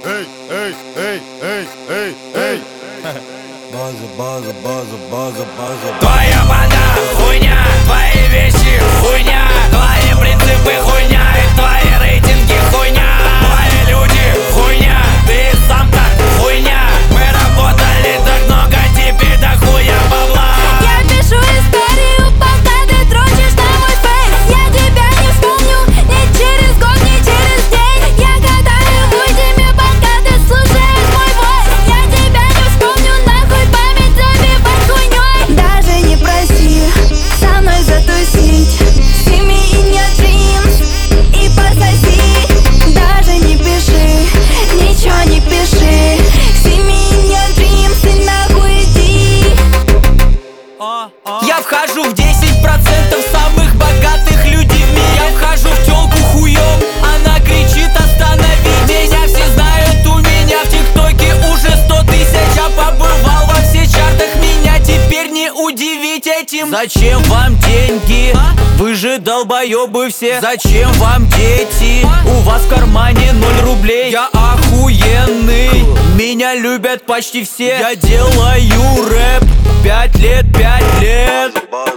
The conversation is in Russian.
эй, эй, эй, эй, эй, эй. База. Твоя банда хуйня, твои вещи хуйня, твои принципы хуйня и твои рейтинги хуйня. Твои люди хуйня, ты сам так хуйня. Мы работали так много, теперь до хуя бабла. Я пишу историю, пока ты дрочишь на мой фейс. Я тебя не вспомню ни через год, ни через день. Я гадаю, уйди, пока ты слушаешь мой войс. Я тебя не вспомню, нахуй память забивать хуйней. Даже не проси со мной затусить. Сними и не джинс и пососи. Даже не пиши, ничего не пиши. Сними и не джинс и нахуй иди. Я вхожу в 10% самых богатых людей в мире. Я вхожу в тёлку хуём, она кричит остановить. Меня все знают, у меня в ТикТоке уже 100 тысяч. Я побывал во всех чартах, меня теперь не удивить этим. Зачем вам деньги? Вы же долбоёбы все. Зачем вам дети? У вас в кармане 0 рублей. Я охуенный, меня любят почти все. Я делаю рэп 5 лет, 5 лет.